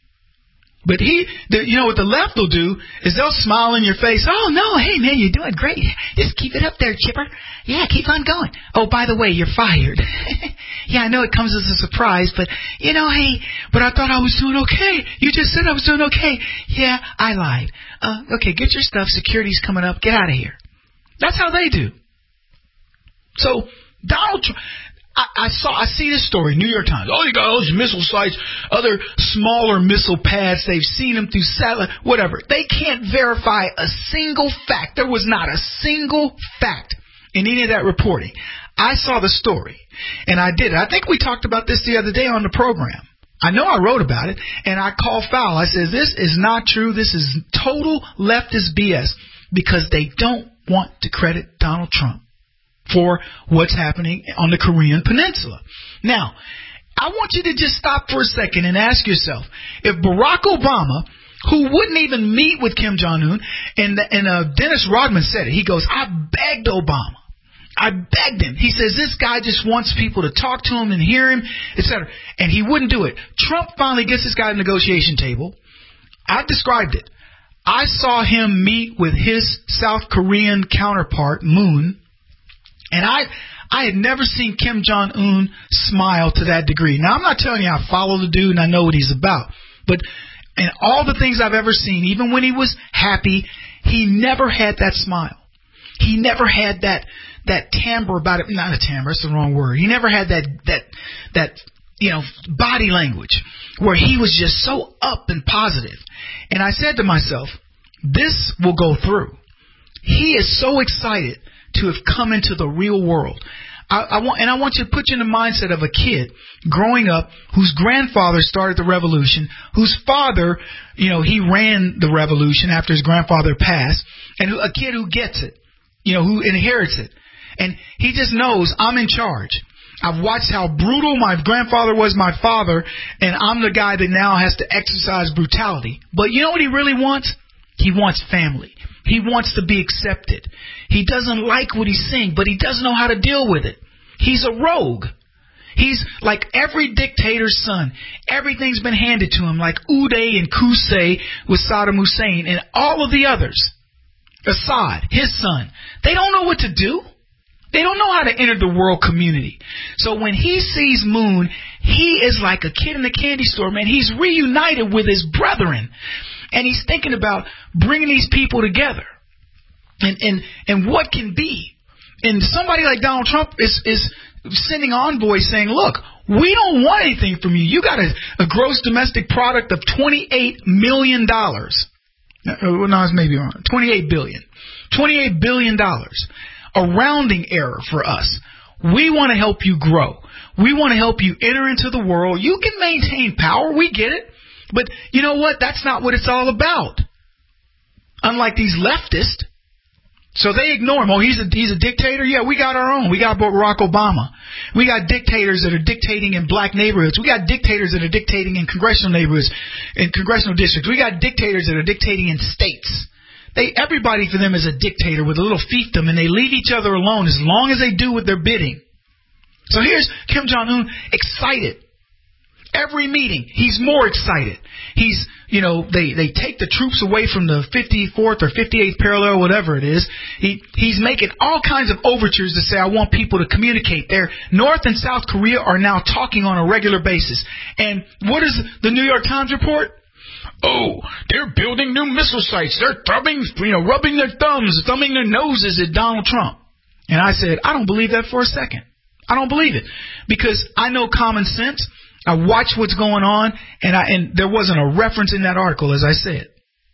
But he, the, you know what the left will do is they'll smile in your face. Oh, no, hey, man, you're doing great. Just keep it up there, Chipper. Yeah, keep on going. Oh, by the way, you're fired. Yeah, I know it comes as a surprise, but, you know, hey, but I thought I was doing okay. You just said I was doing okay. Yeah, I lied. Uh, okay, get your stuff. Security's coming up. Get out of here. That's how they do. So, Donald Trump... I, I saw, I see this story, New York Times. Oh, you got all these missile sites, other smaller missile pads. They've seen them through satellite, whatever. They can't verify a single fact. There was not a single fact in any of that reporting. I saw the story, and I did it. I think we talked about this the other day on the program. I know I wrote about it, and I called foul. I said, this is not true. This is total leftist B S because they don't want to credit Donald Trump for what's happening on the Korean Peninsula. Now, I want you to just stop for a second and ask yourself, if Barack Obama, who wouldn't even meet with Kim Jong-un, and, and uh, Dennis Rodman said it, he goes, I begged Obama. I begged him. He says, this guy just wants people to talk to him and hear him, et cetera. And he wouldn't do it. Trump finally gets this guy at the negotiation table. I described it. I saw him meet with his South Korean counterpart, Moon, and I I had never seen Kim Jong-un smile to that degree. Now, I'm not telling you I follow the dude and I know what he's about. But in all the things I've ever seen, even when he was happy, he never had that smile. He never had that that timbre about it. Not a timbre, that's the wrong word. He never had that, that, that you know, body language where he was just so up and positive. And I said to myself, this will go through. He is so excited to have come into the real world. I, I want, and I want you to put you in the mindset of a kid growing up whose grandfather started the revolution, whose father, you know, he ran the revolution after his grandfather passed, and a kid who gets it, you know, who inherits it. And he just knows, I'm in charge. I've watched how brutal my grandfather was, my father, and I'm the guy that now has to exercise brutality. But you know what he really wants? He wants family. He wants to be accepted. He doesn't like what he's seeing, but he doesn't know how to deal with it. He's a rogue. He's like every dictator's son. Everything's been handed to him, like Uday and Qusay with Saddam Hussein and all of the others. Assad, his son. They don't know what to do. They don't know how to enter the world community. So when he sees Moon, he is like a kid in the candy store, man. He's reunited with his brethren. And he's thinking about bringing these people together. And and and what can be. And somebody like Donald Trump is, is sending envoys saying, look, we don't want anything from you. You got a, a gross domestic product of twenty-eight million dollars. No, it's maybe wrong. twenty-eight billion dollars. twenty-eight billion dollars. A rounding error for us. We want to help you grow. We want to help you enter into the world. You can maintain power. We get it. But you know what? That's not what it's all about. Unlike these leftists. So they ignore him. Oh, he's a, he's a dictator? Yeah, we got our own. We got Barack Obama. We got dictators that are dictating in black neighborhoods. We got dictators that are dictating in congressional neighborhoods, in congressional districts. We got dictators that are dictating in states. They, everybody for them is a dictator with a little fiefdom, and they leave each other alone as long as they do what they're bidding. So here's Kim Jong-un excited. Every meeting, he's more excited. He's, you know, they, they take the troops away from the fifty-fourth or fifty-eighth parallel, whatever it is. He, he's making all kinds of overtures to say, I want people to communicate. There, North and South Korea are now talking on a regular basis. And what does the New York Times report? Oh, they're building new missile sites. They're thrubbing, you know, rubbing their thumbs, thumbing their noses at Donald Trump. And I said, I don't believe that for a second. I don't believe it. Because I know common sense. I watch what's going on, and I and there wasn't a reference in that article, as I said.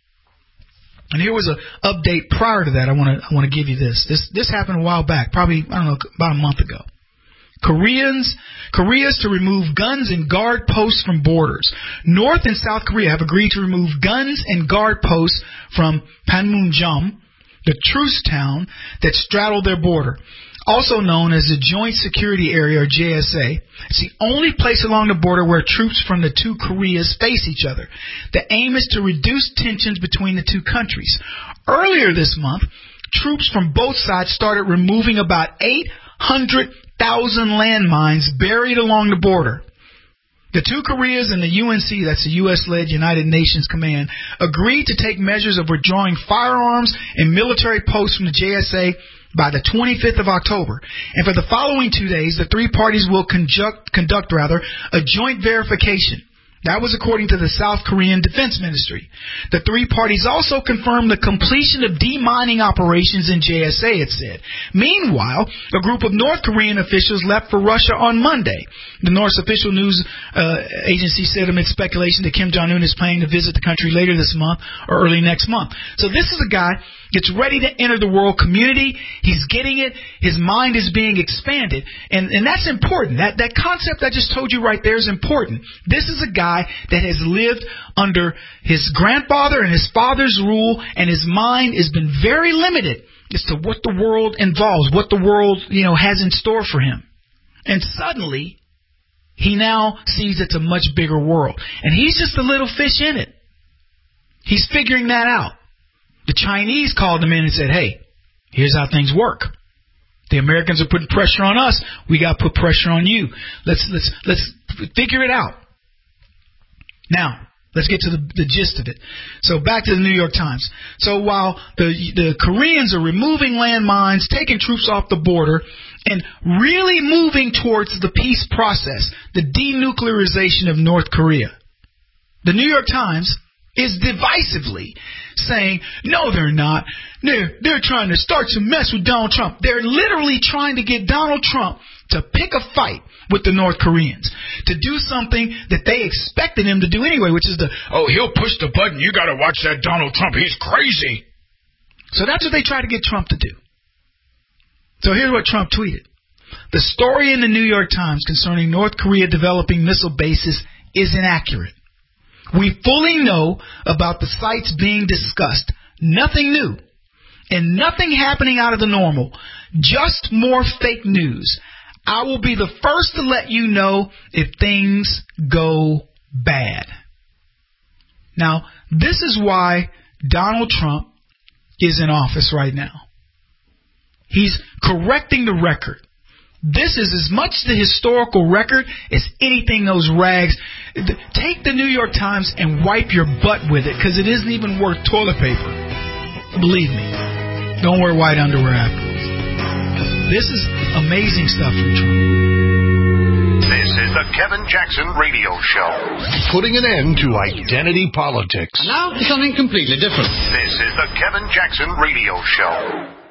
And here was an update prior to that. I want to I want to give you this. This this happened a while back, probably I don't know about a month ago. Koreans, Korea's to remove guns and guard posts from borders. North and South Korea have agreed to remove guns and guard posts from Panmunjom, the truce town that straddled their border. Also known as the Joint Security Area, or J S A. It's the only place along the border where troops from the two Koreas face each other. The aim is to reduce tensions between the two countries. Earlier this month, troops from both sides started removing about eight hundred thousand landmines buried along the border. The two Koreas and the U N C, that's the U S-led United Nations Command, agreed to take measures of withdrawing firearms and military posts from the J S A by the twenty-fifth of October. And for the following two days, the three parties will conduct, conduct rather, a joint verification. That was according to the South Korean Defense Ministry. The three parties also confirmed the completion of demining operations in J S A, it said. Meanwhile, a group of North Korean officials left for Russia on Monday. The North's official news uh, agency said amid speculation that Kim Jong-un is planning to visit the country later this month or early next month. So this is a guy that's ready to enter the world community. He's getting it. His mind is being expanded. And, and that's important. That, that concept I just told you right there is important. This is a guy that has lived under his grandfather and his father's rule, and his mind has been very limited as to what the world involves, what the world, you know, has in store for him. And suddenly, he now sees it's a much bigger world. And he's just a little fish in it. He's figuring that out. The Chinese called him in and said, hey, here's how things work. The Americans are putting pressure on us. We got to put pressure on you. Let's let's let's figure it out. Now, let's get to the, the gist of it. So back to the New York Times. So while the the Koreans are removing landmines, taking troops off the border, and really moving towards the peace process, the denuclearization of North Korea, the New York Times is divisively saying, no, they're not. They're, they're trying to start some mess with Donald Trump. They're literally trying to get Donald Trump to pick a fight with the North Koreans, to do something that they expected him to do anyway, which is the, oh, he'll push the button. You got to watch that Donald Trump. He's crazy. So that's what they try to get Trump to do. So here's what Trump tweeted. The story in the New York Times concerning North Korea developing missile bases is inaccurate. We fully know about the sites being discussed. Nothing new. And nothing happening out of the normal. Just more fake news. I will be the first to let you know if things go bad. Now, this is why Donald Trump is in office right now. He's correcting the record. This is as much the historical record as anything those rags. Take the New York Times and wipe your butt with it, because it isn't even worth toilet paper. Believe me. Don't wear white underwear afterwards. This is amazing stuff from Trump. This is the Kevin Jackson Radio Show. Putting an end to identity politics. And now for something completely different. This is the Kevin Jackson Radio Show.